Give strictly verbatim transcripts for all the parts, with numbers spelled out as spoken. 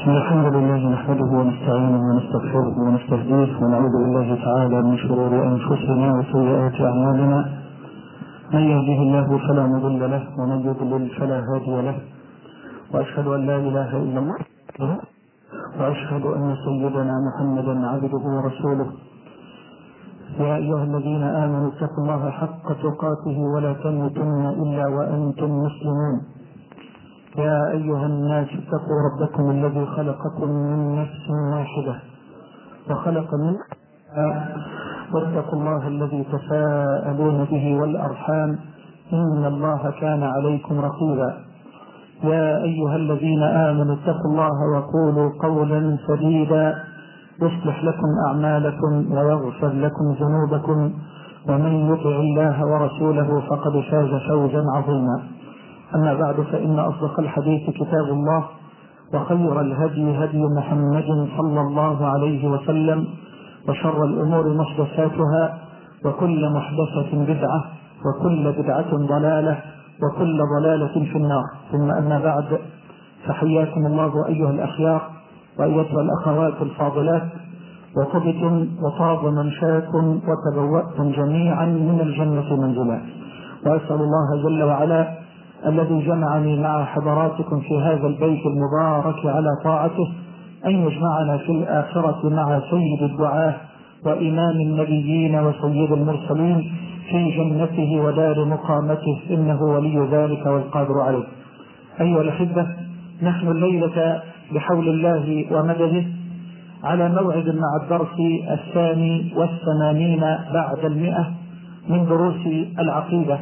الحمد لله نحمده ونستعينه ونستغفره ونستهديه ونعوذ بالله تعالى من شرور أنفسنا وسيئات أعمالنا. من يهده الله فلا مضل له ومن يضلل فلا هادي له، وأشهد أن لا إله إلا الله وأشهد أن سيدنا محمدا عبده ورسوله. يا أيها الذين آمنوا اتقوا الله حق تقاته ولا تموتن إلا وأنتم مسلمون. يا أيها الناس اتقوا ربكم الذي خلقكم من نفس واحدة وخلق منها واتقوا الله الذي تساءلون به والأرحام إن الله كان عليكم رقيبا. يا أيها الذين آمنوا اتقوا الله وقولوا قولا سديدا يصلح لكم أعمالكم ويغفر لكم ذنوبكم، ومن يطع الله ورسوله فقد فاز فوزا عظيما. أما بعد، فإن أصدق الحديث كتاب الله، وخير الهدي هدي محمد صلى الله عليه وسلم، وشر الأمور محدثاتها، وكل محدثة بدعة، وكل بدعة ضلالة، وكل ضلالة في النار. ثم أما بعد، فحياكم الله أيها الأخيار وأيتها الأخوات الفاضلات، وطبتم وطاب منشاكم وتبوأتم جميعا من الجنة منزلا. وأسأل الله جل وعلا الذي جمعني مع حضراتكم في هذا البيت المبارك على طاعته أن يجمعنا في الآخرة مع سيد الدعاة وإمام النبيين وسيد المرسلين في جنته ودار مقامته، إنه ولي ذلك والقادر عليه. أيها الأحبة، نحن الليلة بحول الله ومدده على موعد مع الدرس الثاني والثمانين بعد المئة من دروس العقيدة،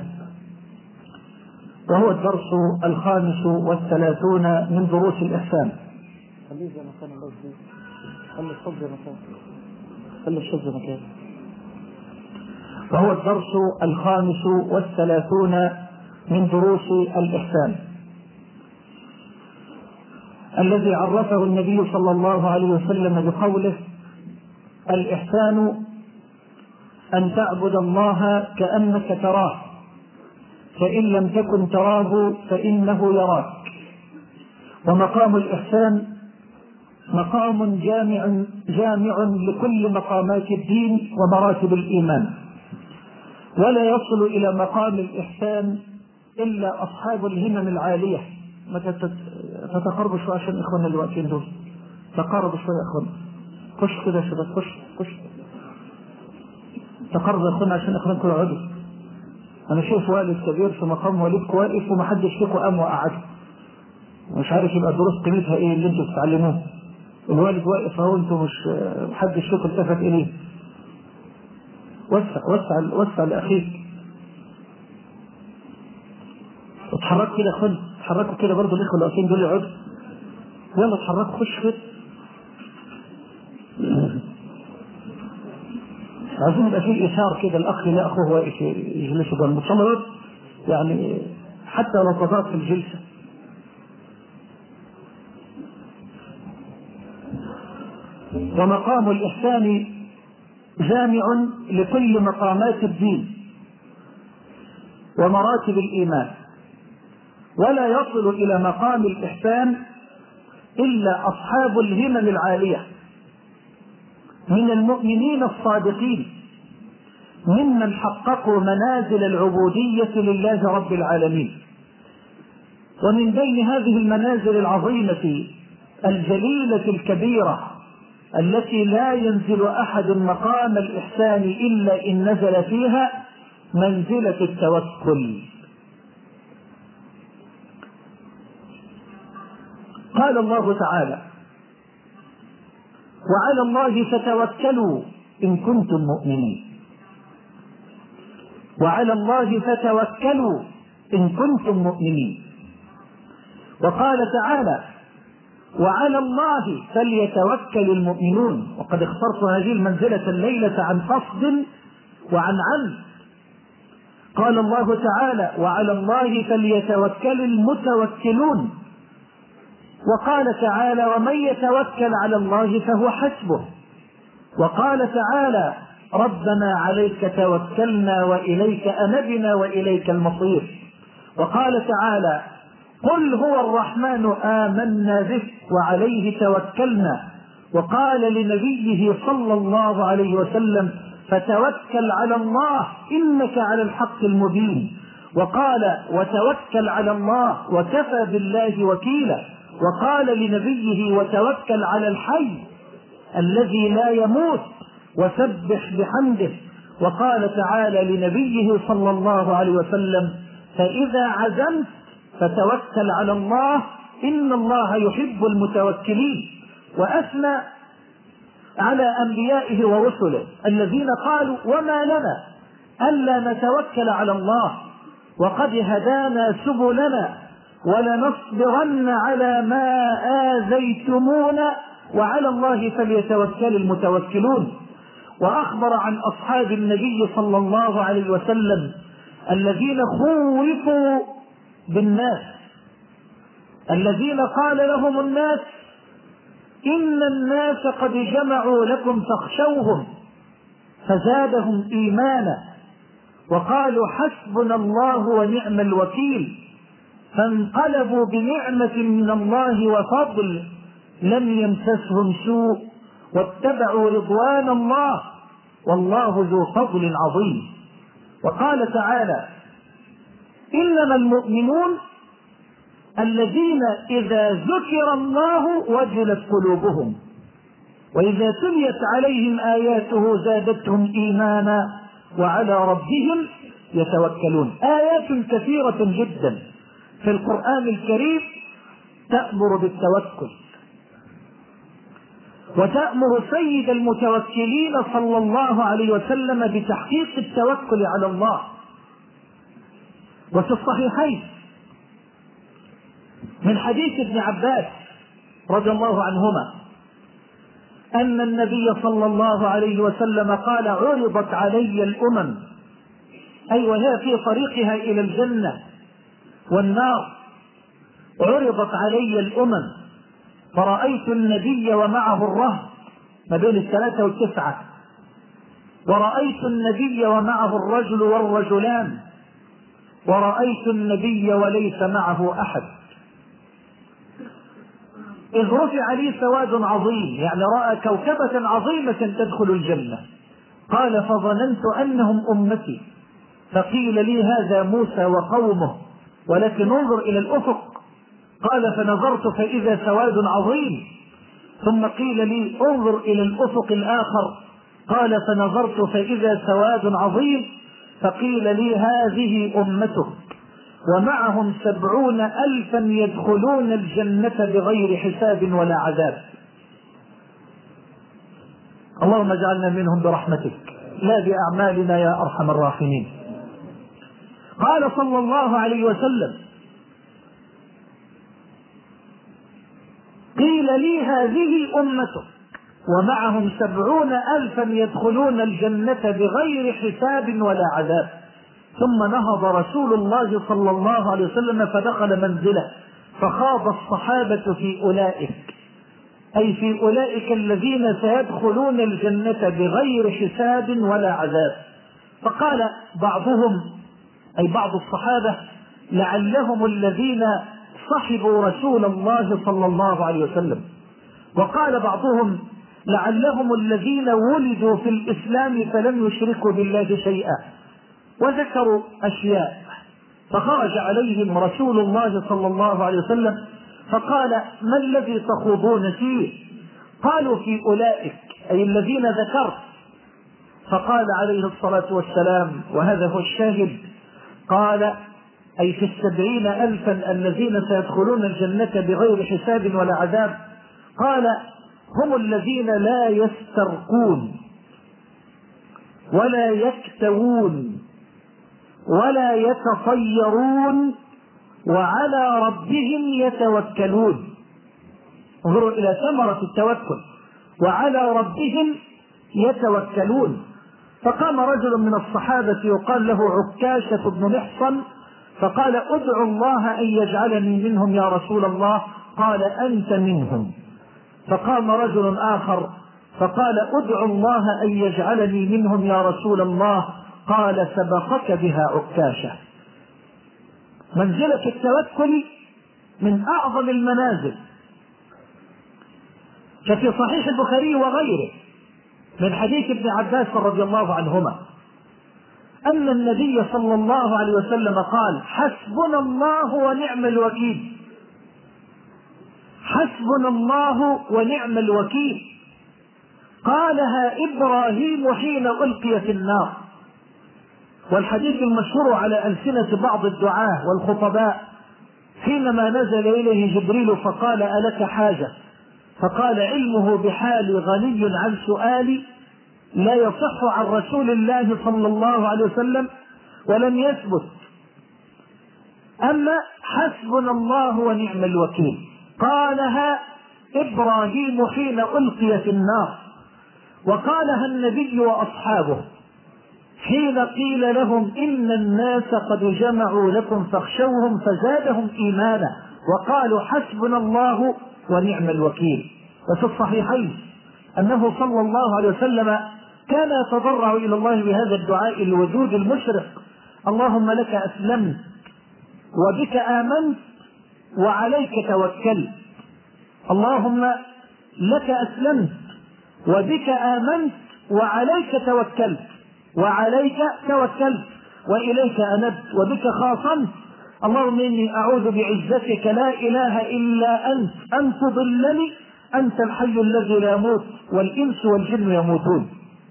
وهو الدرس الخامس والثلاثون من دروس الإحسان. خلي الصوت مكان خلي الصوت مكان وهو الدرس الخامس والثلاثون من دروس الإحسان، الذي عرفه النبي صلى الله عليه وسلم بقوله: الإحسان أن تعبد الله كأنك تراه، فإن لم تكن تراه فإنه يراك. ومقام الإحسان مقام جامع جامع لكل مقامات الدين ومراتب الإيمان، ولا يصل إلى مقام الإحسان إلا أصحاب الهمم العالية. فتقربوا شوية عشان إخواننا اللي واقفين دول، تقربوا شوية يا إخوان، خش كده يا شباب، خش خش تقربوا يا إخوان عشان إخوانكم يقعدوا. أنا شوف والد كبير في مقام والدك واقف ومحدش فيكم قام وقعد، مش عارف يبقى الدروس قيمتها إيه اللي أنتوا بتتعلموه. الوالد واقف أهو، أنتوا مش محدش فيكم التفت إليه. وسع وسع وسع لأخيك. اتحركوا كده يا اخوان، اتحركوا كده برضه الاخوه اللي واقفين دول يقعدوا. يلا اتحركوا، خش كده. عايزين يبقى فيه ايثار كده، الاخ لا اخوه واقف يجلسوا جنبه صلوات، يعني حتى لو تضاد في الجلسه. ومقام الإحسان جامع لكل مقامات الدين ومراتب الإيمان، ولا يصل إلى مقام الإحسان إلا أصحاب الهمم العالية من المؤمنين الصادقين، ممن حققوا منازل العبودية لله رب العالمين. ومن بين هذه المنازل العظيمة الجليلة الكبيرة التي لا ينزل أحد مقام الإحسان إلا إن نزل فيها منزلة التوكل. قال الله تعالى: وعلى الله فتوكلوا إن كنتم مؤمنين. وعلى الله فتوكلوا إن كنتم مؤمنين. وقال تعالى: وعلى الله فليتوكل المؤمنون. وقد اخترت هذه المنزلة الليلة عن قصد وعن علم. قال الله تعالى: وعلى الله فليتوكل المتوكلون. وقال تعالى: ومن يتوكل على الله فهو حسبه. وقال تعالى: ربنا عليك توكلنا وإليك أنبنا وإليك المصير. وقال تعالى: قل هو الرحمن آمنا به وعليه توكلنا. وقال لنبيه صلى الله عليه وسلم فتوكل على الله إنك على الحق المبين. وقال وتوكل على الله وكفى بالله وكيلا. وقال لنبيه وتوكل على الحي الذي لا يموت وسبح بحمده. وقال تعالى لنبيه صلى الله عليه وسلم فإذا عزمت فتوكل على الله إن الله يحب المتوكلين. وأثنى على أنبيائه ورسله الذين قالوا وما لنا ألا نتوكل على الله وقد هدانا سبلنا ولنصبرن على ما آذيتمونا وعلى الله فليتوكل المتوكلون. وأخبر عن أصحاب النبي صلى الله عليه وسلم الذين خوفوا بالناس، الذين قال لهم الناس إن الناس قد جمعوا لكم فاخشوهم فزادهم إيمانا وقالوا حسبنا الله ونعم الوكيل. فانقلبوا بنعمة من الله وفضل لم يمسسهم سوء واتبعوا رضوان الله والله ذو فضل عظيم. وقال تعالى إنما المؤمنون الذين إذا ذكر الله وجلت قلوبهم وإذا تليت عليهم آياته زادتهم إيمانا وعلى ربهم يتوكلون. آيات كثيرة جدا في القرآن الكريم تأمر بالتوكل وتأمر سيد المتوكلين صلى الله عليه وسلم بتحقيق التوكل على الله. وفي الصحيحين من حديث ابن عباس رضي الله عنهما أن النبي صلى الله عليه وسلم قال عرضت علي الأمم أي وهي في طريقها إلى الجنة والنار، عرضت علي الأمم فرأيت النبي ومعه الرهط ما بين الثلاثة والتسعة، ورأيت النبي ومعه الرجل والرجلان، ورأيت النبي وليس معه أحد. إذ رفع لي سواد عظيم يعني رأى كوكبة عظيمة تدخل الجنة. قال فظننت أنهم أمتي فقيل لي هذا موسى وقومه ولكن انظر إلى الأفق. قال فنظرت فإذا سواد عظيم ثم قيل لي انظر إلى الأفق الآخر. قال فنظرت فإذا سواد عظيم فقيل لي هذه أمتك ومعهم سبعون ألفا يدخلون الجنة بغير حساب ولا عذاب. اللهم اجعلنا منهم برحمتك لا بأعمالنا يا أرحم الراحمين. قال صلى الله عليه وسلم قيل لي هذه أمتك ومعهم سبعون ألفا يدخلون الجنة بغير حساب ولا عذاب. ثم نهض رسول الله صلى الله عليه وسلم فدخل منزله فخاض الصحابة في أولئك أي في أولئك الذين سيدخلون الجنة بغير حساب ولا عذاب. فقال بعضهم أي بعض الصحابة لعلهم الذين صحبوا رسول الله صلى الله عليه وسلم، وقال بعضهم لعلهم الذين ولدوا في الإسلام فلم يشركوا بالله شيئا، وذكروا أشياء. فخرج عليهم رسول الله صلى الله عليه وسلم فقال ما الذي تخوضون فيه؟ قالوا في أولئك أي الذين ذكرت. فقال عليه الصلاة والسلام وهذا هو الشاهد قال أي في السبعين ألفا الذين سيدخلون الجنة بغير حساب ولا عذاب قال هم الذين لا يسترقون ولا يكتوون ولا يتطيرون وعلى ربهم يتوكلون. انظروا إلى ثمرة التوكل، وعلى ربهم يتوكلون. فقام رجل من الصحابة يقال له عكاشة بن محصن فقال ادعو الله أن يجعلني منهم يا رسول الله. قال أنت منهم. فقام رجل آخر فقال ادعو الله أن يجعلني منهم يا رسول الله. قال سبقك بها عكاشة. منزلة التوكل من أعظم المنازل. ففي صحيح البخاري وغيره من حديث ابن عباس رضي الله عنهما أن النبي صلى الله عليه وسلم قال: حسبنا الله ونعم الوكيل. حسبنا الله ونعم الوكيل. قالها إبراهيم حين ألقي في النار. والحديث المشهور على ألسنة بعض الدعاة والخطباء حينما نزل إليه جبريل فقال: ألك حاجة؟ فقال: علمه بحالي غني عن سؤالي، لا يصح عن رسول الله صلى الله عليه وسلم ولم يثبت. أما حسبنا الله ونعم الوكيل قالها إبراهيم حين ألقي في النار، وقالها النبي وأصحابه حين قيل لهم إن الناس قد جمعوا لكم فاخشوهم فزادهم إيمانا وقالوا حسبنا الله ونعم الوكيل. وفي الصحيحين أنه صلى الله عليه وسلم كان يتضرع إلى الله بهذا الدعاء الودود المشرق: اللهم لك أسلمت وبك آمنت وعليك توكلت. اللهم لك أسلمت وبك آمنت وعليك توكلت وعليك توكلت وإليك أنبت وبك خاصمت. اللهم إني أعوذ بعزتك لا إله إلا أنت أن تضلني، أنت الحي الذي لا يموت والإنس والجن يموتون.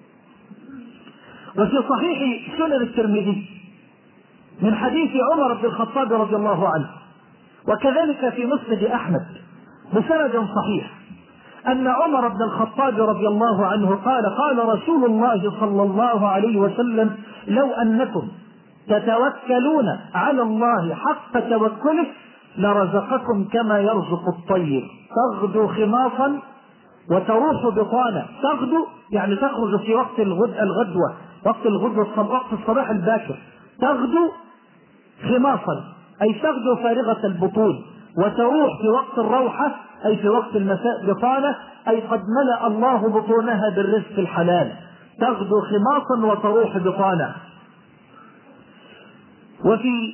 وفي صحيح سنن الترمذي من حديث عمر بن الخطاب رضي الله عنه، وكذلك في مسند أحمد بسند صحيح، أن عمر بن الخطاب رضي الله عنه قال: قال رسول الله صلى الله عليه وسلم: لو أنكم تتوكلون على الله حق توكله لرزقكم كما يرزق الطير تغدو خماصا وتروح بطانا. تغدو يعني تخرج في وقت الغدوة، وقت الغدوة وقت الصباح الباكر. تغدو خماصا أي تغدو فارغة البطون، وتروح في وقت الروحة أي في وقت المساء بطانة، أي قد ملأ الله بطونها بالرزق الحلال. تغدو خماصا وتروح بطانة. وفي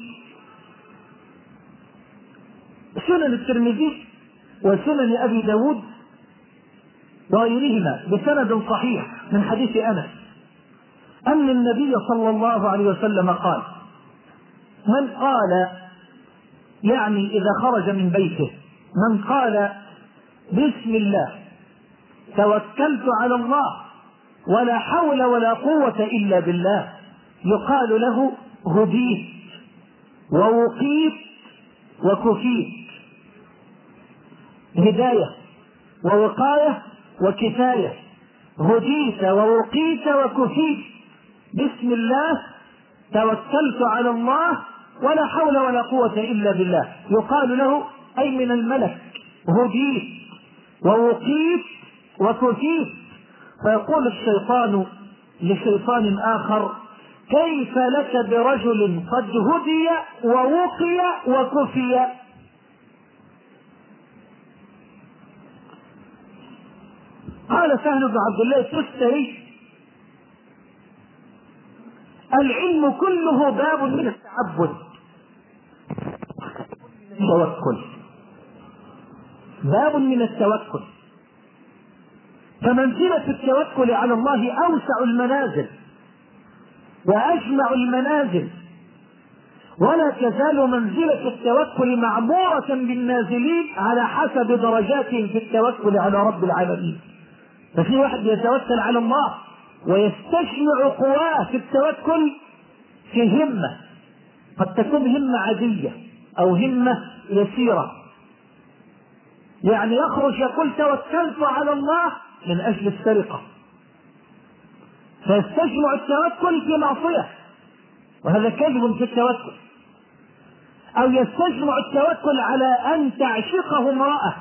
سنن الترمذي وسنن أبي داود وغيرهما بسند صحيح من حديث أنس أن النبي صلى الله عليه وسلم قال: من قال يعني إذا خرج من بيته من قال بسم الله توكلت على الله ولا حول ولا قوة إلا بالله، يقال له هديت ووقيت وكفيت. هداية ووقاية وكفاية. هديت ووقيت وكفيت. بسم الله توكلت على الله ولا حول ولا قوة إلا بالله، يقال له أي من الملك هديت ووقيت وكفيت. فيقول الشيطان لشيطان آخر: كيف لك برجل قد هدي ووقي وكفي؟ قال سهل بن عبد الله التستري: العلم كله باب من التعبد. توكل باب من التوكل. فمنزلة التوكل على الله أوسع المنازل وأجمع المنازل، ولا تزال منزلة التوكل معمورة بالنازلين على حسب درجاتهم في التوكل على رب العالمين. ففي واحد يتوكل على الله ويستجمع قواه في التوكل في همة، قد تكون همة عادية أو همة يسيرة، يعني يخرج يقول توكلت على الله من أجل السرقة، فيستجمع التوكل في معصية وهذا كذب في التوكل. أو يستجمع التوكل على أن تعشقه امرأة.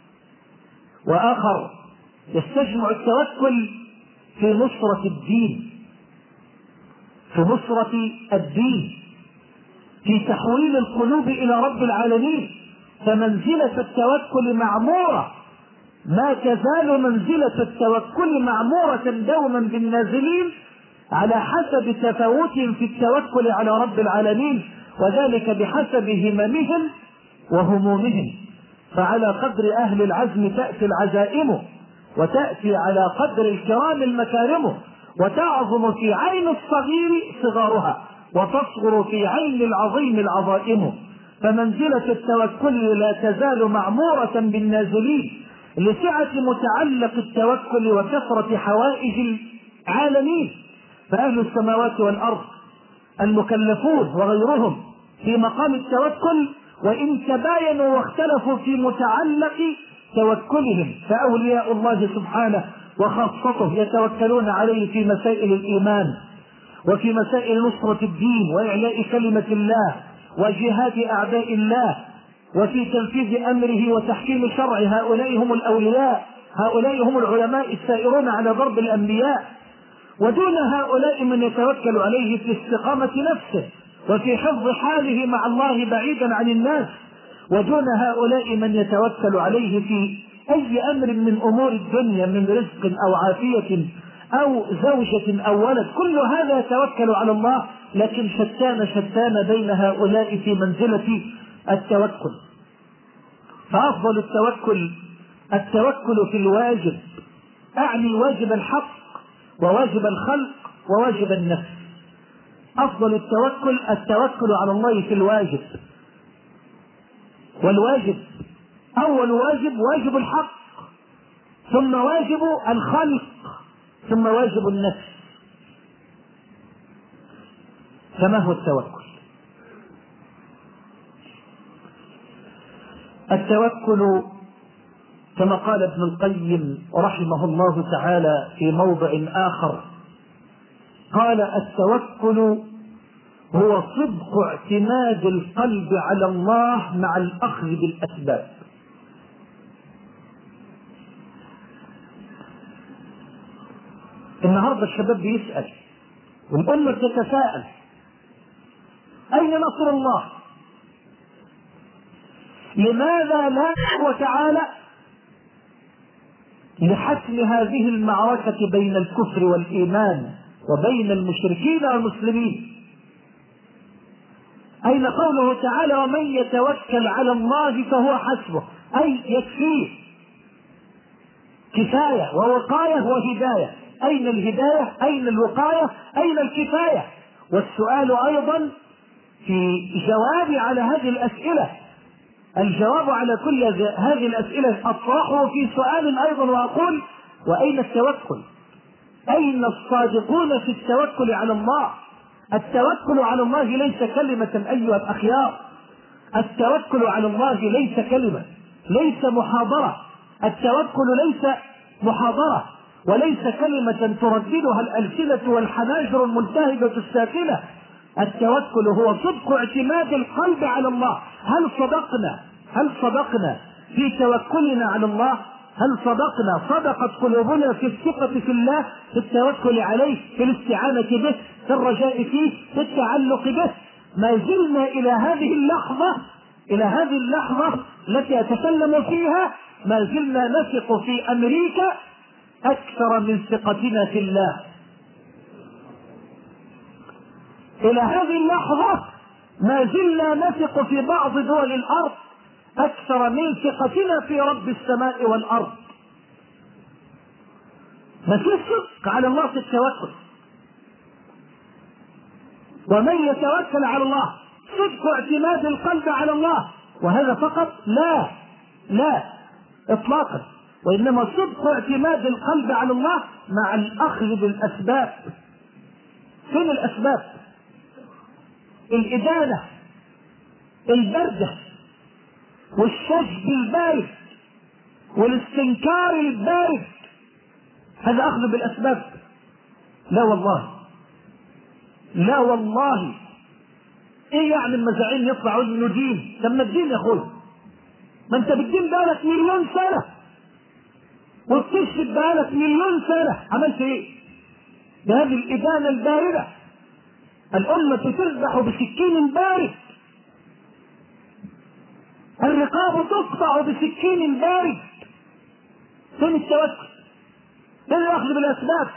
وآخر يستجمع التوكل في نصرة الدين، في نصرة الدين، في تحويل القلوب إلى رب العالمين. فمنزلة التوكل معمورة، ما تزال منزلة التوكل معمورة دوما بالنازلين على حسب تفاوتهم في التوكل على رب العالمين، وذلك بحسب هممهم وهمومهم، فعلى قدر أهل العزم تأتي العزائم، وتأتي على قدر الكرام المكارم، وتعظم في عين الصغير صغارها، وتصغر في عين العظيم العظائم. فمنزلة التوكل لا تزال معمورة بالنازلين لسعة متعلق التوكل وكثرة حوائج العالمين. فأهل السماوات والأرض المكلفون وغيرهم في مقام التوكل، وإن تباينوا واختلفوا في متعلق توكلهم، فأولياء الله سبحانه وخاصته يتوكلون عليه في مسائل الإيمان، وفي مسائل نصرة الدين وإعلاء كلمة الله وجهاد أعداء الله، وفي تنفيذ أمره وتحكيم شرعه. هؤلاء هم الأولياء، هؤلاء هم العلماء السائرون على ضرب الأنبياء. ودون هؤلاء من يتوكل عليه في استقامة نفسه وفي حفظ حاله مع الله بعيدا عن الناس. ودون هؤلاء من يتوكل عليه في أي أمر من أمور الدنيا، من رزق أو عافية أو زوجة أو ولد، كل هذا يتوكل على الله، لكن شتان شتان بين هؤلاء في منزلة التوكل. فأفضل التوكل التوكل في الواجب، أعني واجب الحق وواجب الخلق وواجب النفس. أفضل التوكل التوكل على الله في الواجب، والواجب أول واجب واجب الحق، ثم واجب الخلق، ثم واجب النفس. فما هو التوكل؟ التوكل كما قال ابن القيم رحمه الله تعالى في موضع آخر، قال: التوكل هو صدق اعتماد القلب على الله مع الأخذ بالأسباب. النهارده الشباب بيسأل والأمة تتساءل: أين نصر الله؟ لماذا لا هو تعالى لحسم هذه المعركة بين الكفر والإيمان وبين المشركين والمسلمين؟ أين قوله تعالى: ومن يتوكل على الله فهو حسبه، أي يكفيه كفاية ووقاية وهداية. أين الهداية؟ أين الوقاية؟ أين الكفاية؟ والسؤال أيضا في جواب على هذه الأسئلة، الجواب على كل هذه الأسئلة أطرحه في سؤال أيضا وأقول: وأين التوكل؟ أين الصادقون في التوكل على الله؟ التوكل على الله ليس كلمة أيها الأخيار، التوكل على الله ليس كلمة، ليس محاضرة، التوكل ليس محاضرة وليس كلمة ترددها الألسنة والحناجر الملتهبة الساكنة. التوكل هو صدق اعتماد القلب على الله. هل صدقنا هل صدقنا في توكلنا على الله؟ هل صدقنا صدقت قلوبنا في الثقة في الله، في التوكل عليه، في الاستعانة به، في الرجاء فيه، في التعلق به؟ ما زلنا إلى هذه اللحظة إلى هذه اللحظة التي أتكلم فيها ما زلنا نثق في أمريكا أكثر من ثقتنا في الله. إلى هذه اللحظة ما زلنا نثق في بعض دول الأرض أكثر من ثقتنا في رب السماء والأرض. ما في صدق على الله في التوكل. ومن يتوكل على الله صدق اعتماد القلب على الله، وهذا فقط؟ لا لا إطلاقا، وإنما صدق اعتماد القلب على الله مع الأخذ بالأسباب. فين الأسباب؟ الإدانة، البردة، والشجب البارد، والاستنكار البارد، هذا أخذ بالأسباب؟ لا والله، لا والله. ايه يعني المزاعين يطلعوا انه دين؟ طب ما الدين يا اخوي، ما انت بالدين بقالك مليون سنة وبتشرب بقالك مليون سنة، عملت ايه؟ بهذه الإدانة الباردة الأمة تذبح بسكين بارد، الرقاب تقطع بسكين بارد. فين التوكل؟ فين الأخذ بالأسباب؟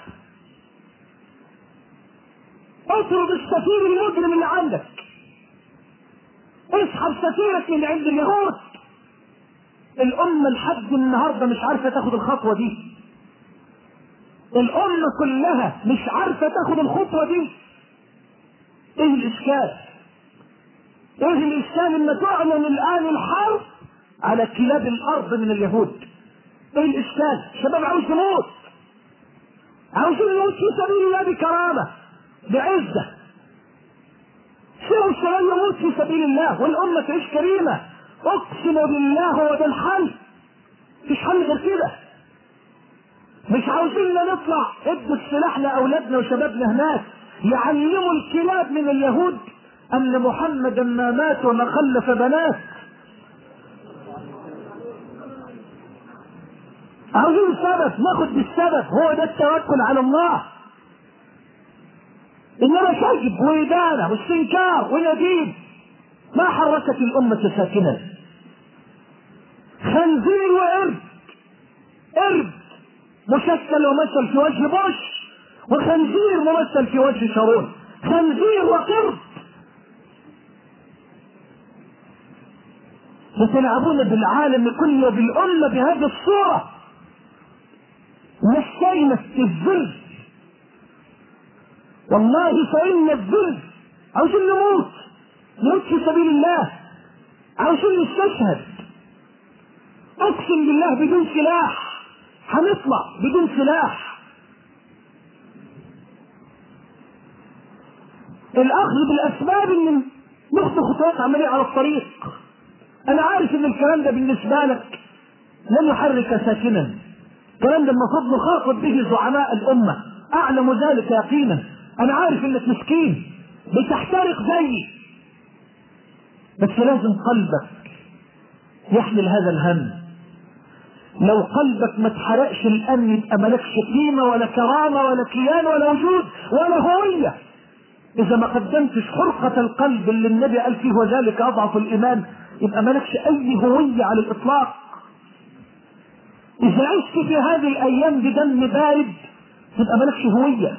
اطرد السفير المجرم اللي عندك، اسحب سفيرك من عند اليهود. الأمة لحد النهاردة مش عارفة تاخد الخطوة دي. الأمة كلها مش عارفة تاخد الخطوة دي. ايه الإشكال؟ ايه الإشكال ان تعلن الآن الحرب على كلاب الأرض من اليهود؟ ايه الإشكال؟ الشباب عاوز يموت، عاوزين يموت في سبيل الله بكرامة بعزة. شو الشباب يموت في سبيل الله والأمة تعيش كريمة. اقسم بالله هو ده الحل، مفيش حل غير كده. مش عاوزين نطلع ادوا السلاح لاولادنا وشبابنا هناك يعلموا الكلاب من اليهود ان محمدا ما مات وما خلف بنات. عاوزين السبب، ناخد بالسبب، هو ده التوكل على الله. انما شجب وإدانة واستنكار ونديد ما حركت الأمة ساكنا. خنزير وقرد، قرد مشكل ومثل في وجه بوش، وخنزير ممثل في وجه شارون. خنزير وقرد يتلاعبون بالعالم كله وبالأمة بهذه الصورة. نستينا الذل، والله فإن الذل عاوزين نموت، نموت في سبيل الله، عاوزين نستشهد. اقسم بالله بدون سلاح هنطلع، بدون سلاح. الاخذ بالاسباب ان نخطو خطوات عمليه على الطريق. انا عارف ان الكلام ده بالنسبه لك لن يحرك ساكنا، الكلام ده المفروض نخاطب به زعماء الامه، اعلم ذلك يقينا. انا عارف انك مسكين بتحترق زيي، بس لازم قلبك يحمل هذا الهم. لو قلبك ما اتحرقش الان يبقى مالكش قيمه ولا كرامه ولا كيان ولا وجود ولا هويه. اذا ما قدمتش حرقه القلب اللي النبي قال فيه وذلك اضعف الايمان يبقى مالكش اي هويه على الاطلاق. اذا عشت في هذه الايام بدم بارد يبقى مالكش هويه.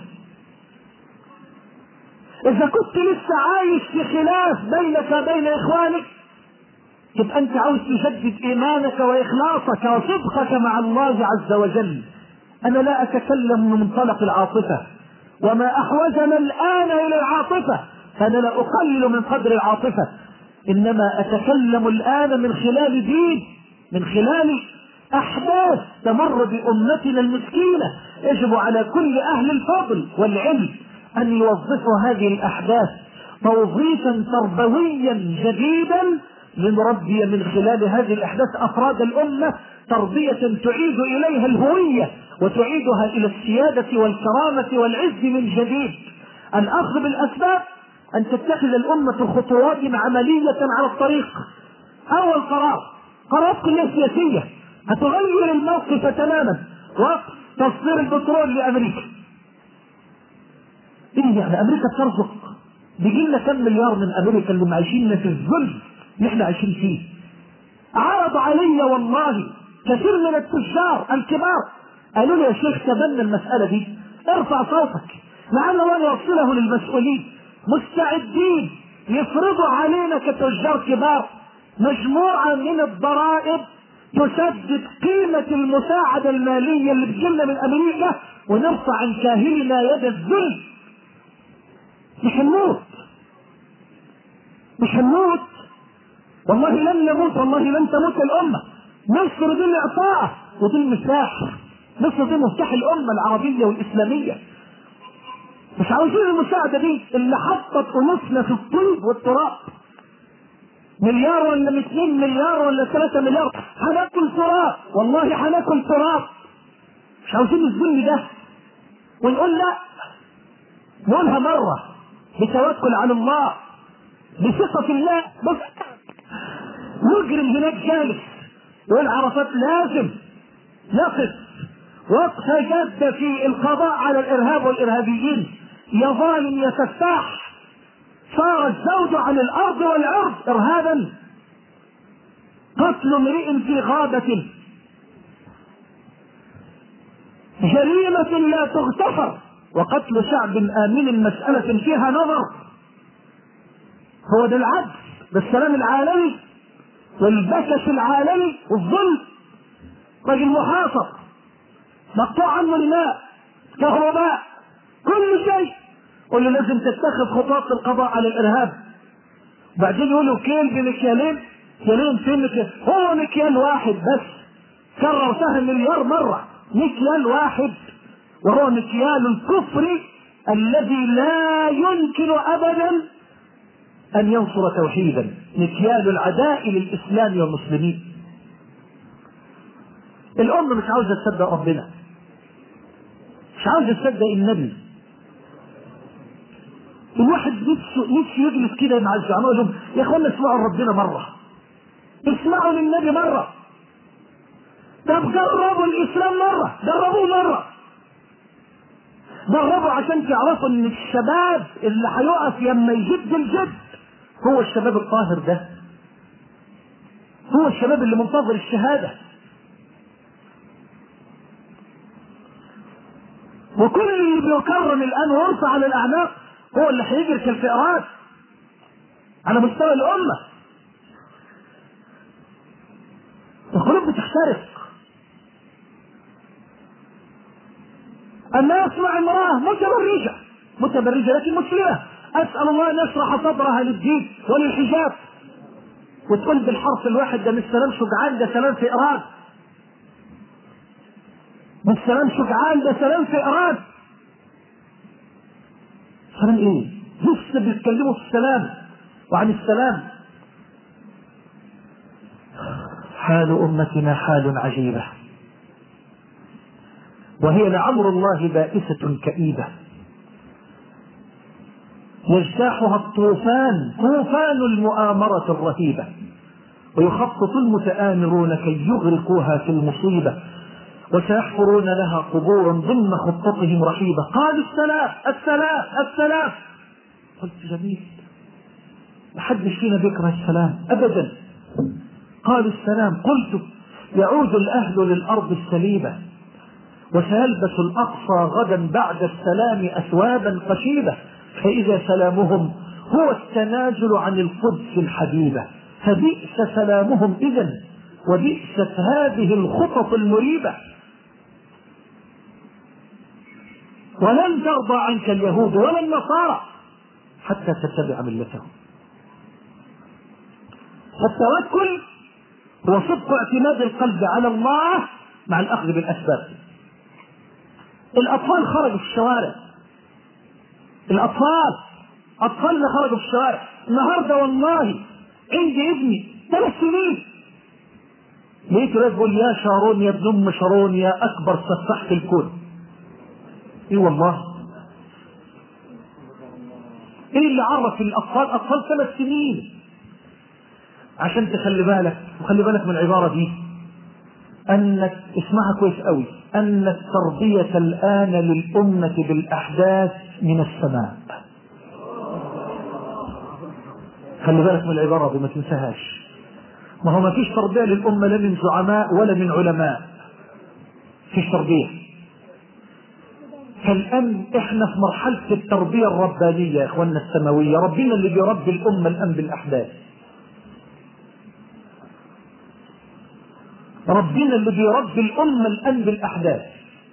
اذا كنت لسه عايش في خلاف بينك وبين اخوانك يبقى انت عاوز تجدد ايمانك واخلاصك وصدقك مع الله عز وجل. انا لا اتكلم من منطلق العاطفه، وما احوجنا الان الى العاطفه، فانا لا اقلل من قدر العاطفه، انما اتكلم الان من خلال دين، من خلال احداث تمر بامتنا المسكينه. يجب على كل اهل الفضل والعلم ان يوظفوا هذه الاحداث توظيفا تربويا جديدا لنربي من خلال هذه الاحداث افراد الامه تربيه تعيد اليها الهويه وتعيدها الى السياده والكرامه والعز من جديد. الاخذ بالاسباب ان تتخذ الامه خطوات عمليه على الطريق. اول قرار قرارات كلها سياسيه هتغير الموقف تماما، وقت تصدير البترول لامريكا. ايه يعني امريكا ترزق؟ بيجي لنا كم مليار من امريكا اللي معيشين في الذل اللي احنا عايشين فيه. عرض علي والله كثير من التجار الكبار قالوا لي يا شيخ تبنى المسألة دي، ارفع صوتك لعل الله يوصله للمسؤولين. مستعدين يفرضوا علينا كتجار كبار مجموعة من الضرائب تسدد قيمة المساعدة المالية اللي بتجيلنا من امريكا ونرفع عن كاهلنا يد الذل. مش هنموت، مش هنموت والله لن نموت، والله لن تموت الامه. مصر دي الاعطاء ودي المفتاح، مصر دي مفتاح الامه العربيه والاسلاميه. مش عاوزين المساعده دي اللي حطت انوفنا في الطين والتراب. مليار ولا اثنين مليار ولا ثلاثة مليار هناكل تراب، والله هناكل تراب. مش عاوزين الذل ده ونقول لا، نقولها مره بتوكل على الله بثقة في الله. بص مجرم هناك جالس يقول عرفات لازم نقف وقفة جادة في القضاء على الارهاب والارهابيين. يا ظالم يا سفاح، صار الزوج عن الارض والعرض ارهابا. قتل امرئ في غابة جريمة لا تغتفر، وقتل شعب آمن مسألة فيها نظر. هو ده العدل بالسلام العالمي والبكس العالمي والظلم. راجل محاصر مقطوع عنه الماء، كهرباء، كل شيء، قل له لازم تتخذ خطوات القضاء على الارهاب. بعدين يقولوا كيل بمكيالين، كيلين فين مكيال؟ هو مكيال واحد بس، كررتها مليار مرة، مكيال واحد، وهو مكيال الكفر الذي لا يمكن ابدا ان ينصر توحيدا، مكيال العداء للاسلام والمسلمين. الأمة مش عاوزة تصدق ربنا، مش عاوزة تصدق النبي. الواحد نفسه نفسه يجلس كده مع الزعماء يقول لهم يا اخوانا اسمعوا ربنا مرة، اسمعوا للنبي مرة، طب جربوا الإسلام مرة، جربوه مرة، جربوا عشان تعرفوا ان الشباب اللي هيقف لما يجد الجد هو الشباب الطاهر ده، هو الشباب اللي منتظر الشهادة. وكل اللي بيكرم الآن ويرفع على الأعناق هو اللي هيجري كالفئران على مستوى الأمة. القلوب بتحترق. أما يسمع امرأة متبرجة متبرجة لكن مسلمة، أسأل الله أن يشرح صدرها للدين وللحجاب، وتقول بالحرف الواحد ده مش سلام شجعان، ده سلام فئران، مش سلام شجعان، ده سلام فئران. سلام ايه؟ لسه بيتكلموا في السلام وعن السلام. حال أمتنا حال عجيبة، وهي لعمر الله بائسة كئيبة، يجتاحها الطوفان، طوفان المؤامرة الرهيبة، ويخطط المتآمرون كي يغرقوها في المصيبة، وسيحفرون لها قبورا ضمن خطتهم رحيبة. قالوا السلام السلام السلام. قلت جميل، محدش فينا بيكره السلام أبدا. قالوا السلام. قلت يعود الأهل للأرض السليبة، وسيلبس الأقصى غدا بعد السلام أثوابا قشيبة، فإذا سلامهم هو التنازل عن القدس الحبيبة، فبئس سلامهم إذن، وبئست هذه الخطط المريبة. ولن ترضى عنك اليهود ولا النصارى حتى تتبع ملتهم. التوكل هو صدق اعتماد القلب على الله مع الأخذ بالأسباب. الأطفال خرجوا في الشوارع، الأطفال أطفالنا خرجوا في الشوارع النهارده. والله عندي ابني ثلاث سنين لقيت ناس بيقول يا شارون يا ابن ام شارون يا أكبر سفاح في الكون. ايه والله، ايه اللي عرف الأطفال؟ أطفال ثلاث سنين. عشان تخلي بالك وخلي بالك من العبارة دي، أنك اسمعها كويس قوي، أن التربية الآن للأمة بالأحداث من السماء. خلي بالك من العبارة دي ما تنساهاش. ما هو ما فيش تربية للأمة لا من زعماء ولا من علماء، فيش تربية. فالآن احنا في مرحلة التربية الربانية يا اخواننا السماوية. ربنا اللي بيربي الأمة الآن بالأحداث، ربنا اللي بيربي الأمة الآن بالأحداث.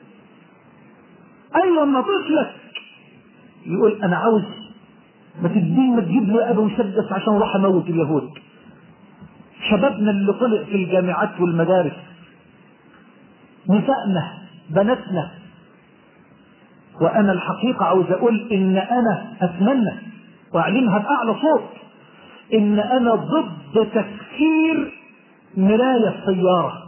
أيوة ما طفلك يقول أنا عاوز ما تدين ما تجيب لي أبو مسدس عشان أروح أموت اليهود. شبابنا اللي طلع في الجامعات والمدارس، نسائنا بناتنا. وأنا الحقيقة عاوز أقول إن أنا أتمنى وأعلنها بأعلى صوت إن أنا ضد تكسير مراية السيارة،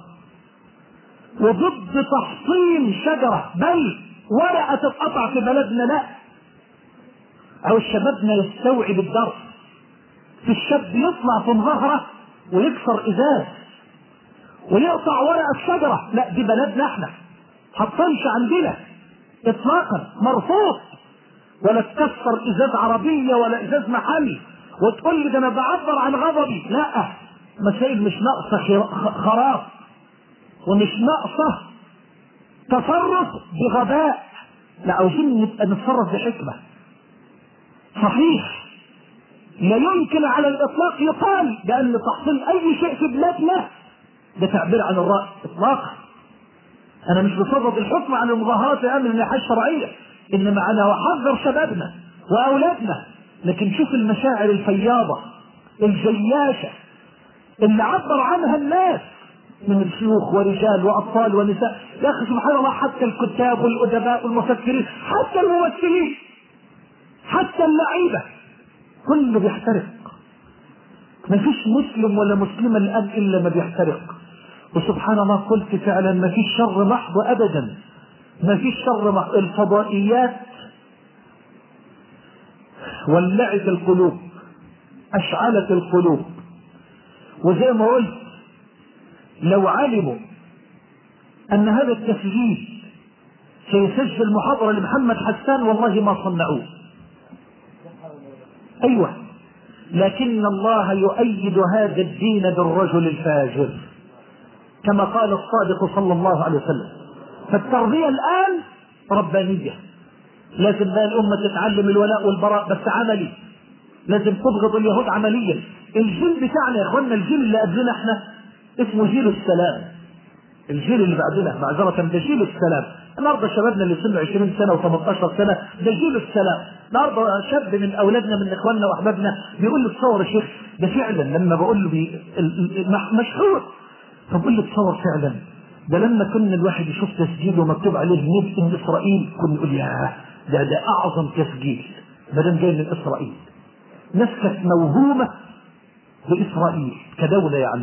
وضد تحصين شجرة بل ورقة تتقطع في بلدنا. لا، أو شبابنا يستوعب الدرس. في الشاب يطلع في مظاهرة ويكسر إزاز ويقطع ورقة شجرة، لا دي بلدنا احنا، حطنش عندنا اطلاقا، مرفوض. ولا تكسر ازاز عربية ولا ازاز محلي وتقول لي ده انا بعبر عن غضبي. لا، مسائل مش ناقصة خراب ومش ناقصة تصرف بغباء. لا، عاوزين نبقى نتصرف بحكمة. صحيح لا يمكن على الإطلاق يقال بأن تحصيل أي شيء في بلادنا ده تعبير عن الرأي إطلاقا. أنا مش بصدد الحكم عن المظاهرات الآن من الناحية الشرعية، إنما أنا أحذر شبابنا وأولادنا. لكن شوف المشاعر الفياضة الجياشة اللي عبر عنها الناس من الشيوخ ورجال وأطفال ونساء. يا أخي سبحان الله، حتى الكتاب والأدباء والمفكرين، حتى الممثلين، حتى اللعيبة، كله بيحترق. ما فيش مسلم ولا مسلمة الآن إلا ما بيحترق. وسبحان الله قلت فعلا ما فيش شر محض أبدا، ما فيش شر محض. الفضائيات ولعت القلوب، أشعلت القلوب. وزي ما قلت لو علموا أن هذا التسجيل سيسجل محاضرة لمحمد حسان والله ما صنعوه. أيوة، لكن الله يؤيد هذا الدين بالرجل الفاجر كما قال الصادق صلى الله عليه وسلم. فالتربية الآن ربانية، لازم بقى الأمة تتعلم الولاء والبراء بس عملي. لازم تبغض اليهود عمليا. الجيل بتاعنا يا اخوانا، الجيل اللي قبلنا احنا اسمه جيل السلام. الجيل اللي بعدنا معذرة ده جيل السلام. النهارده شبابنا اللي سنه عشرين سنة وثمانية عشر سنة ده جيل السلام. النهارده شاب من اولادنا من اخواننا واحبابنا بيقول لي تصور يا شيخ، ده فعلا لما بقول له بي... مشهور، فبقول لي تصور فعلا ده لما كنا الواحد يشوف تسجيل ومكتوب عليه ميد ان اسرائيل كنا نقول ياه ده ده اعظم تسجيل ما دام جاي من اسرائيل. ناس كانت موهومه باسرائيل كدوله يعني.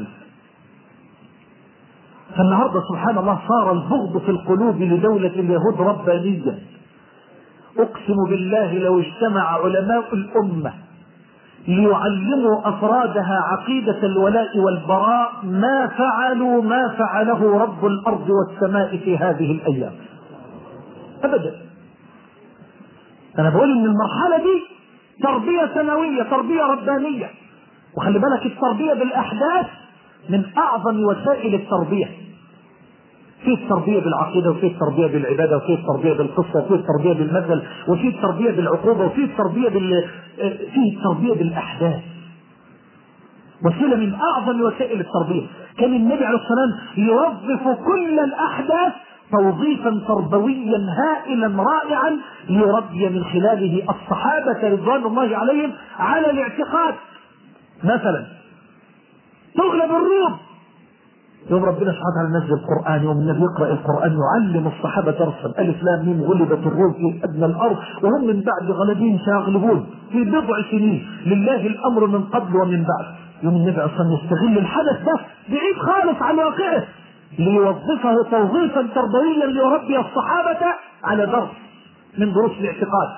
فالنهارده سبحان الله صار البغض في القلوب لدوله اليهود ربانيا. اقسم بالله لو اجتمع علماء الامه ليعلموا افرادها عقيده الولاء والبراء ما فعلوا ما فعله رب الارض والسماء في هذه الايام ابدا. انا بقول ان المرحله دي تربيه ثانويه، تربيه ربانيه. وخلي بالك التربيه بالاحداث من اعظم وسائل التربيه. في التربيه بالعقيده، وفي التربيه بالعباده، وفي التربيه بالقصه، وفي التربيه بالمثل، وفي التربيه بالعقوبه، وفي التربيه بال في التربيه بالاحداث. وسيله من اعظم وسائل التربيه. كان النبي عليه الصلاه والسلام يوظف كل الاحداث توظيفا تربويا هائلا رائعا ليربي من خلاله الصحابه رضوان الله عليهم على الاعتقاد. مثلا تغلب الروم، يوم ربنا سبحانه وتعالى نزل القرآن، يوم النبي يقرأ القرآن يعلم الصحابة درسا. ألف لام ميم غلبت الروم في أدنى الأرض وهم من بعد غلبهم سيغلبون في بضع سنين لله الأمر من قبل ومن بعد. يوم النبي أصلا يستغل الحدث ده بعيد خالص عن واقعه ليوظفه توظيفا تربويا ليربي الصحابة على درس من دروس الاعتقاد.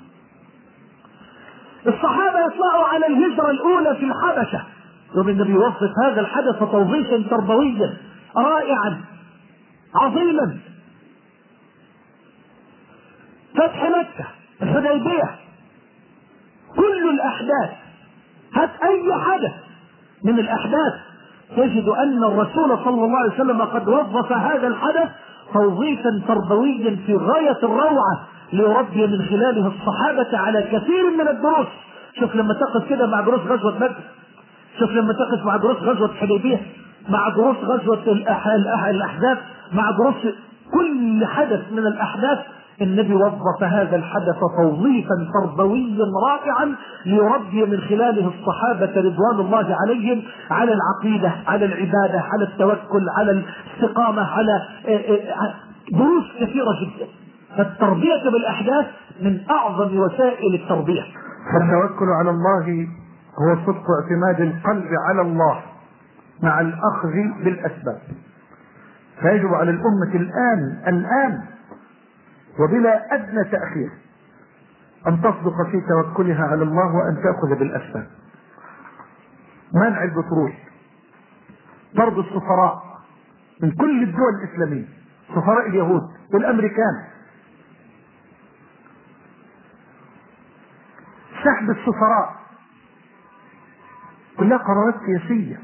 الصحابة يطلعوا على الهجرة الأولى في الحبشة، يوم النبي يوظف هذا الحدث توظيفا تربويا رائعا عظيما. فتح مكة، الحديبية، كل الأحداث، هات أي حدث من الأحداث تجد أن الرسول صلى الله عليه وسلم قد وظف هذا الحدث توظيفا تربويا في غاية الروعة ليربي من خلاله الصحابة على كثير من الدروس. شوف لما تقف كده مع دروس غزوة بدر، شوف لما تقف مع دروس غزوة الحديبية، مع دروس غزوة الأحزاب، مع دروس كل حدث من الأحداث النبي وظف هذا الحدث توظيفا تربويا رائعا ليربي من خلاله الصحابة رضوان الله عليهم على العقيدة، على العبادة، على التوكل، على الاستقامة، على دروس كثيرة جدا. فالتربية بالأحداث من أعظم وسائل التربية. فالتوكل على الله هو صدق اعتماد القلب على الله مع الأخذ بالأسباب. فيجب على الأمة الآن الآن وبلا أدنى تأخير أن تصدق في توكلها على الله وأن تأخذ بالأسباب. منع البترول، طرد السفراء من كل الدول الإسلامية، سفراء اليهود والأمريكان، سحب السفراء، كلها قرارات سياسية،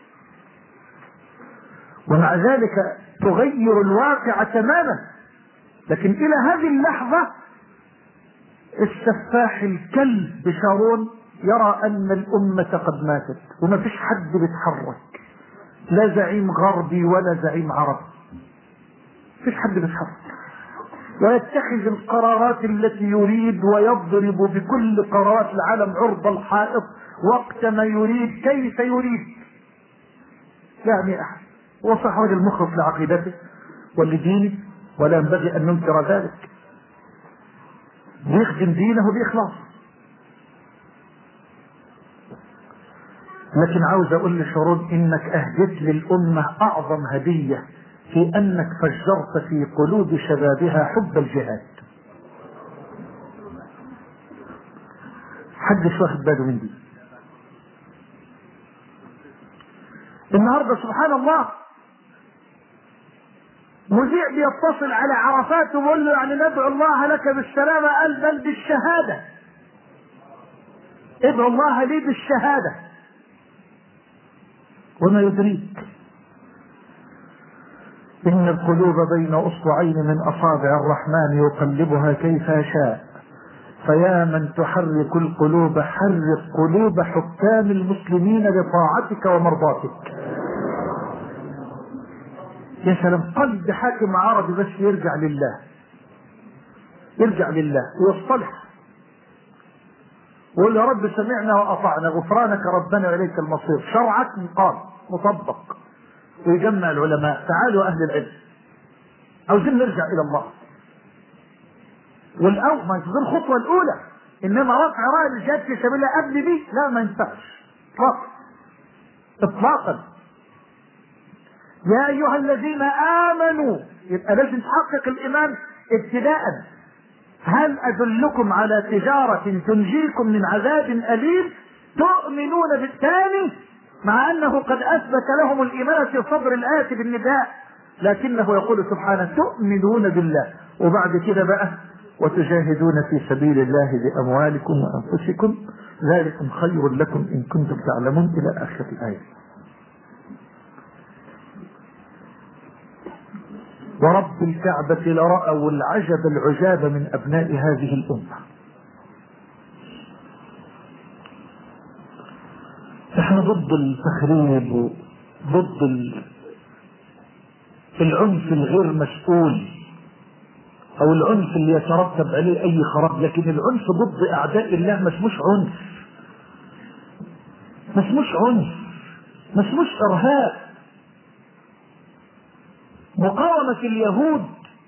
ومع ذلك تغير الواقع تماما. لكن إلى هذه اللحظة السفاح الكلب شارون يرى أن الأمة قد ماتت وما فيش حد بيتحرك، لا زعيم غربي ولا زعيم عربي، فيش حد بيتحرك، ويتخذ القرارات التي يريد ويضرب بكل قرارات العالم عرض الحائط وقت ما يريد كيف يريد. يعني أحد هو صح رجل مخلص لعقيدته ولدينه ولا ينبغي أن ننكر ذلك، بيخدم دينه بإخلاص، لكن عاوز أقول لشرون إنك أهدت للأمة أعظم هدية في أنك فجرت في قلوب شبابها حب الجهاد. حدش واخد باله من دي. النهارده سبحان الله مذيع بيتصل على عرفات ويقول له يعني ندعو الله لك بالسلامة، قال بل بالشهادة، ادعو الله لي بالشهادة. وما يدريك إن القلوب بين أصبعين من أصابع الرحمن يقلبها كيف يشاء، فيا من تحرك القلوب حرك قلوب حكام المسلمين لطاعتك ومرضاتك. يا سلام، قلب حاكم عربي بس يرجع لله، يرجع لله ويصطلح ويقول يا رب سمعنا وأطعنا غفرانك ربنا وإليك المصير، شرعك مقام مطبق. ويجمع العلماء، تعالوا أهل العلم عاوزين نرجع إلى الله. والأول ما دي الخطوة الأولى، إنما رفع راية الجهاد في سبيل الله قبل دي لا، ما ينفعش إطلاقا إطلاقا. يا أيها الذين آمنوا، يبقى لازم تحقق الإيمان ابتداء. هل أدلكم على تجارة تنجيكم من عذاب أليم؟ تؤمنون بالثاني مع أنه قد أثبت لهم الإيمان في صدر الآية بالنداء، لكنه يقول سبحانه تؤمنون بالله، وبعد كده بقى وتجاهدون في سبيل الله بأموالكم وأنفسكم ذلكم خير لكم إن كنتم تعلمون إلى آخر الآية. ورب الكعبة لرأوا العجب العجاب من أبناء هذه الأمة. احنا ضد التخريب وضد العنف الغير مسؤول او العنف اللي يترتب عليه اي خراب، لكن العنف ضد اعداء الله ما اسموش عنف، ما اسموش عنف، ما اسموش ارهاب. مقاومة اليهود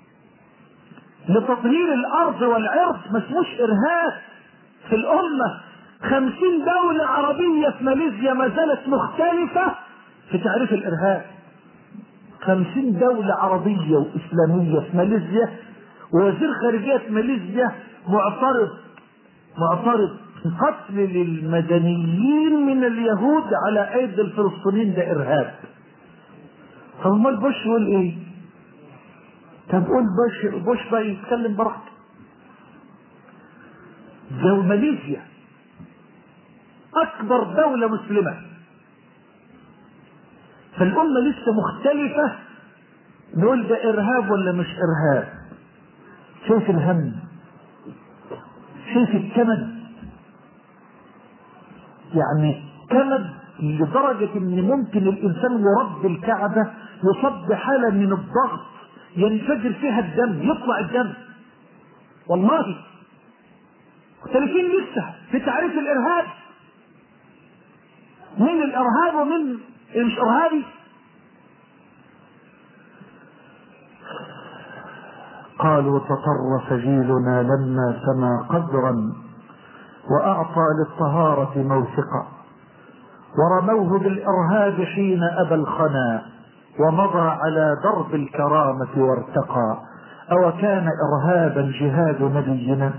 لتطهير الارض والعرض ما اسموش ارهاب في الامة. خمسين دولة عربية في ماليزيا ما زالت مختلفة في تعريف الارهاب. خمسين دولة عربية واسلامية في ماليزيا، ووزير خارجية ماليزيا معترض معترض قتل للمدنيين من اليهود على ايدي الفلسطينيين ده ارهاب. طب امال بوش يقول ايه؟ طب قول بوش بوش بقى يتكلم براحته. جو ماليزيا اكبر دولة مسلمة، فالامة لسه مختلفة، نقول ده ارهاب ولا مش ارهاب؟ شايف الهم، شايف الكمد، يعني كمد لدرجة ان ممكن الانسان ورب الكعبة يصاب بحالة من الضغط ينفجر فيها الدم، يطلع الدم. والله مختلفين لسه في تعريف الارهاب، من الارهاب ومن مش ارهابي. قالوا تطرف جيلنا لما سما قدرا واعطى للطهارة موثقا، ورموه بالارهاب حين ابى الخنا ومضى على درب الكرامة وارتقى. او كان ارهابا جهاد نبينا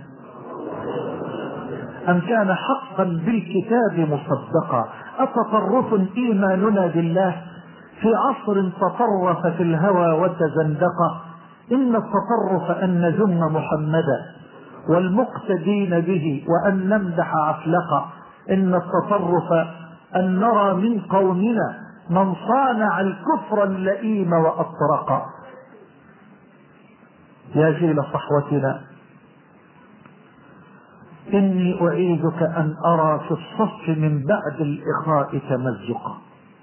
ام كان حقا بالكتاب مصدقا؟ اتطرف ايماننا بالله في عصر تطرف في الهوى وتزندق؟ ان التطرف ان نذم محمدا والمقتدين به وان نمدح عفلقا. ان التطرف ان نرى من قومنا من صانع الكفر اللئيم واطرقا. يا جيل صحوتنا إني أعيذك أن أرى في الصف من بعد الإخاء تمزقا.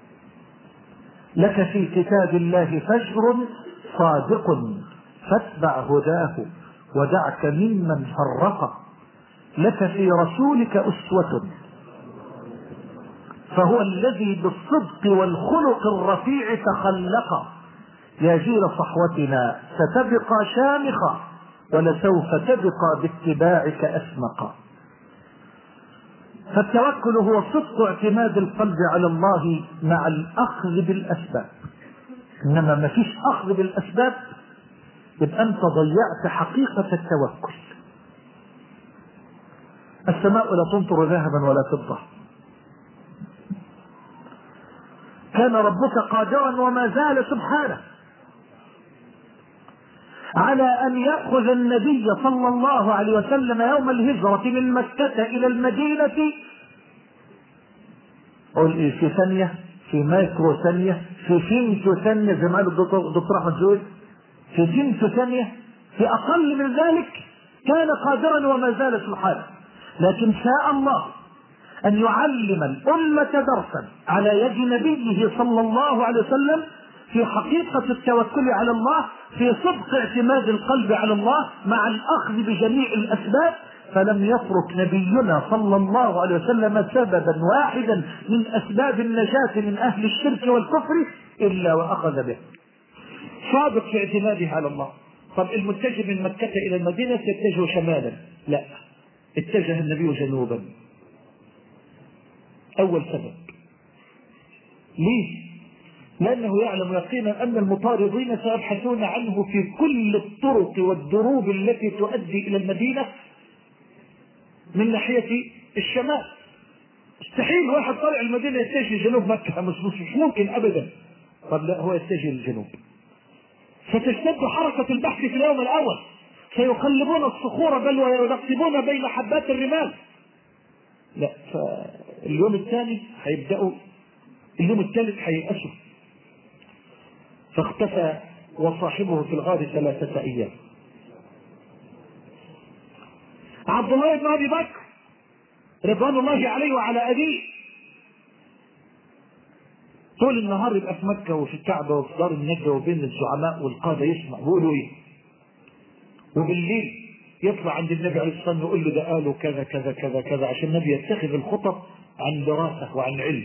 لك في كتاب الله فجر صادق فاتبع هداه ودعك ممن فرق. لك في رسولك أسوة فهو الذي بالصدق والخلق الرفيع تخلق. يا جيل صحوتنا ستبقى شامخة ولسوف تبقى باتباعك أسمقا. فالتوكل هو صدق اعتماد القلب على الله مع الأخذ بالأسباب. إنما ما فيش أخذ بالأسباب يبقى أنت ضيعت حقيقة التوكل. السماء لا تمطر ذهبا ولا فضة. كان ربك قادرا وما زال سبحانه على أن يأخذ النبي صلى الله عليه وسلم يوم الهجرة من مكة إلى المدينة قل إيه في ثانية، في مايكرو ثانية، في فيمتو ثانية زي ما قال الدكتور أحمد زويل، في فيمتو ثانية، في أقل من ذلك كان قادرا وما زال سبحانه. لكن شاء الله أن يعلم الأمة درسا على يد نبيه صلى الله عليه وسلم في حقيقة التوكل على الله، في صدق اعتماد القلب على الله مع الأخذ بجميع الأسباب. فلم يترك نبينا صلى الله عليه وسلم سببا واحدا من أسباب النجاة من أهل الشرك والكفر إلا وأخذ به، صادق في اعتماده على الله. طب المتجه من مكة إلى المدينة يتجه شمالا؟ لا، اتجه النبي جنوبا. أول سبب ليه؟ لأنه يعلم يقينا أن المطاردين سيبحثون عنه في كل الطرق والدروب التي تؤدي إلى المدينة من ناحية الشمال. مستحيل واحد طالع المدينة يتجه جنوب مكة، مش مش ممكن أبدا. طب لا، هو يتجه للجنوب. فتشتد حركة البحث في اليوم الأول، سيقلبون الصخور بل وينقبون بين حبات الرمال. لا، فاليوم الثاني هيبدأوا، اليوم الثالث هييأسوا. فاختفى وصاحبه في الغار ثلاثة أيام. عبد الله بن أبي بكر رضوان الله عليه وعلى أبيه طول النهار يبقى في مكة وفي الكعبة وفي دار النجدة وبين الزعماء والقادة يسمع بيقولوا إيه، وبالليل يطلع عند النبي عليه الصلاة والسلام يقول له ده قالوا كذا كذا كذا كذا، عشان النبي يتخذ الخطب عن دراسة وعن علم.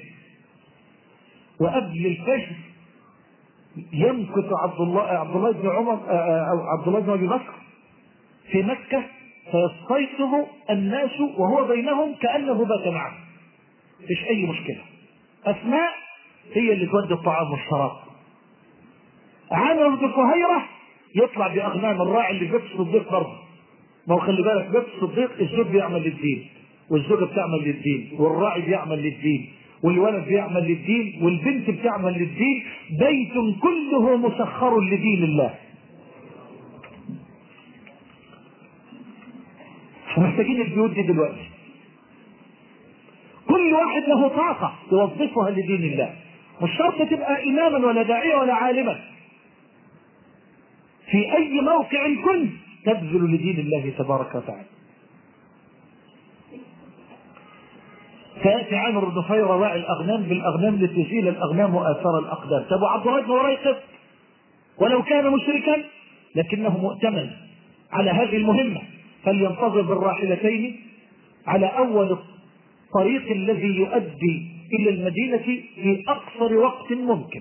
وقبل الفجر يمكث عبد الله عبد الله بن عمر او عبد الله بن ابي بكر في مكة فيستيقظ الناس وهو بينهم كأنه بات معه، مفيش أي مشكلة. أسماء هي اللي تودي الطعام والشراب. عامر بن فهيرة يطلع بأغنام الراعي اللي بيت الصديق برضه. ما هو خلي بالك بيت الصديق الزوج بيعمل للدين والزوجة بتعمل للدين والراعي بيعمل للدين والولد بيعمل للدين والبنت بتعمل للدين، بيت كله مسخر لدين الله. محتاجين البيوت دي دلوقتي، كل واحد له طاقة يوظفها لدين الله، مش شرط تبقى إماما ولا داعية ولا عالما. في أي موقع كنت تبذل لدين الله تبارك وتعالى. فيأتي عامر بن فهيرة راعي الأغنام بالأغنام لتزيل الأغنام وآثار الأقدام. تبو عبد الله بن وريقط ولو كان مشركا لكنه مؤتمن على هذه المهمة، فلينتظر بالراحلتين على أول الطريق الذي يؤدي إلى المدينة في أقصر وقت ممكن.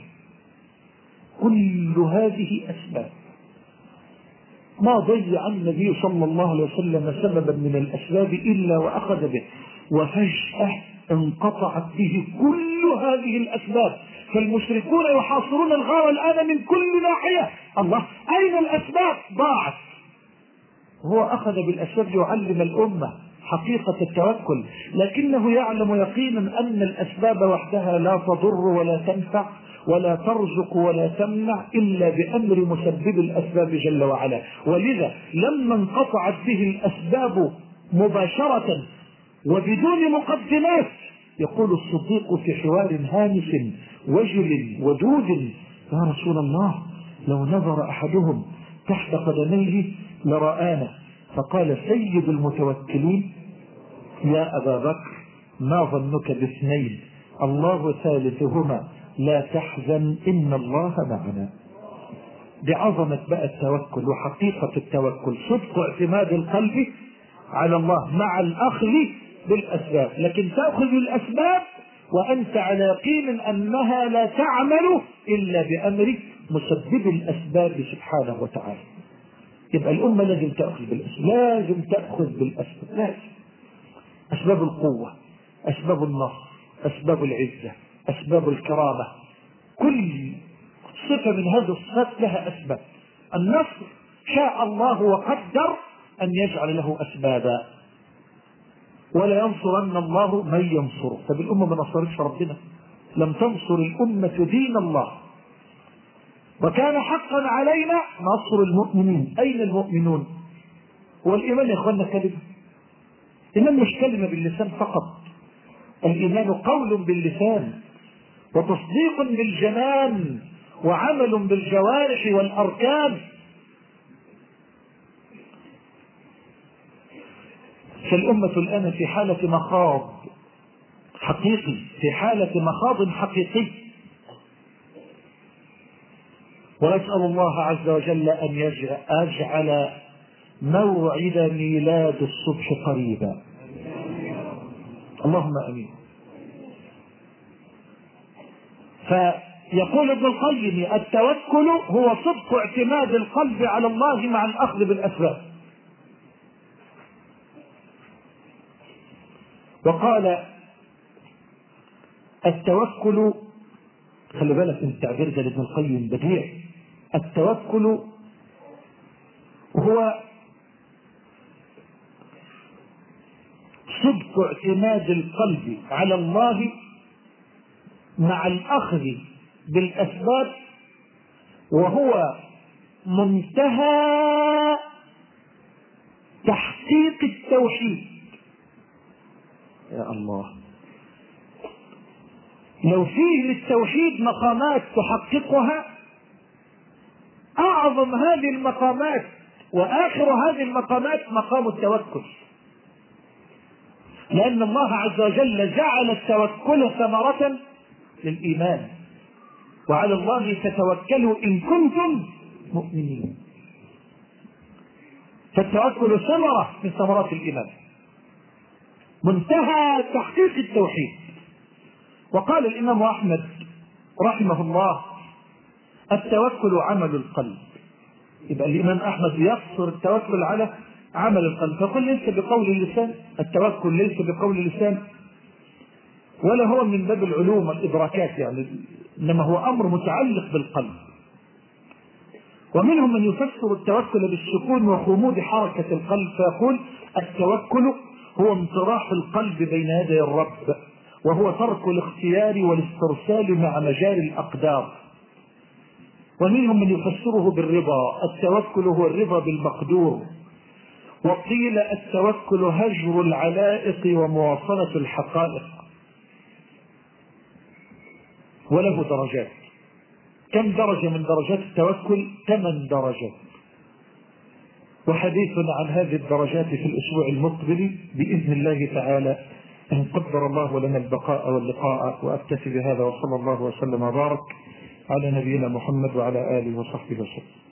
كل هذه أسباب ما ضيع النبي صلى الله عليه وسلم سببا من الأسباب إلا وأخذ به، وفجأة انقطعت به كل هذه الأسباب. فالمشركون يحاصرون الغار الآن من كل ناحية. الله، أين الأسباب؟ ضاعت. هو أخذ بالأسباب يعلم الأمة حقيقة التوكل، لكنه يعلم يقينا أن الأسباب وحدها لا تضر ولا تنفع ولا ترزق ولا تمنع إلا بأمر مسبب الأسباب جل وعلا. ولذا لما انقطعت به الأسباب مباشرة وبدون مقدمات يقول الصديق في حوار هامس وجل ودود: يا رسول الله، لو نظر أحدهم تحت قدميه لرآنا. فقال: سيد المتوكلين يا أبا بكر ما ظنك باثنين الله ثالثهما لا تحزن إن الله معنا. بعظمة بقى التوكل وحقيقة التوكل، صدق اعتماد القلب على الله مع الأخذ بالأسباب. لكن تأخذ الأسباب وأنت على يقين أنها لا تعمل إلا بأمر مسبب الأسباب سبحانه وتعالى. يبقى الأمة لازم تأخذ بالأسباب، لازم تأخذ بالأسباب، لازم. أسباب القوة، أسباب النصر، أسباب العزة، أسباب الكرامة، كل صفة من هذه الصفات لها أسباب. النصر شاء الله وقدر أن يجعل له أسبابا، ولا ينصرن الله من ينصره. طب الأمة ما نصرتش ربنا، لم تنصر الأمة دين الله، وكان حقا علينا نصر المؤمنين. أين المؤمنون؟ هو الإيمان يا إخواننا كلمة، الإيمان مش كلمة باللسان فقط، الإيمان قول باللسان وتصديق بالجنان وعمل بالجوارح والأركان. فالأمة الآن في حالة مخاض حقيقي، في حالة مخاض حقيقي، وأسأل الله عز وجل أن يجعل موعد ميلاد الصبح قريبا، اللهم آمين. فيقول ابن القيم التوكل هو صدق اعتماد القلب على الله مع الأخذ بالأسباب. وقال التوكل، خلي بالك من التعبير ده لابن القيم بديع، التوكل هو صدق اعتماد القلب على الله مع الأخذ بالأسباب، وهو منتهى تحقيق التوحيد. يا الله، لو فيه للتوحيد مقامات تحققها، أعظم هذه المقامات وآخر هذه المقامات مقام التوكل، لأن الله عز وجل جعل التوكل ثمرة للإيمان، وعلى الله فتوكلوا إن كنتم مؤمنين. فالتوكل ثمرة من ثمرات الإيمان، منتهى تحقيق التوحيد. وقال الإمام أحمد رحمه الله التوكل عمل القلب. يبقى الإمام أحمد يقصر التوكل على عمل القلب، فقل ليس بقول اللسان، التوكل ليس بقول اللسان ولا هو من باب العلوم والإدراكات يعني، إنما هو أمر متعلق بالقلب. ومنهم من يفسر التوكل بالسكون وخمود حركة القلب، فيقول التوكل هو انطراح القلب بين يدي الرب، وهو ترك الاختيار والاسترسال مع مجاري الأقدار. ومنهم من يفسره بالرضا، التوكل هو الرضا بالمقدور. وقيل التوكل هجر العلائق ومواصلة الحقائق. وله درجات، كم درجة من درجات التوكل؟ ثمان درجات، وحديثنا عن هذه الدرجات في الأسبوع المقبل بإذن الله تعالى إن قدر الله لنا البقاء واللقاء. وأكتفي بهذا، وصلى الله وسلم وبارك على نبينا محمد وعلى آله وصحبه وسلم.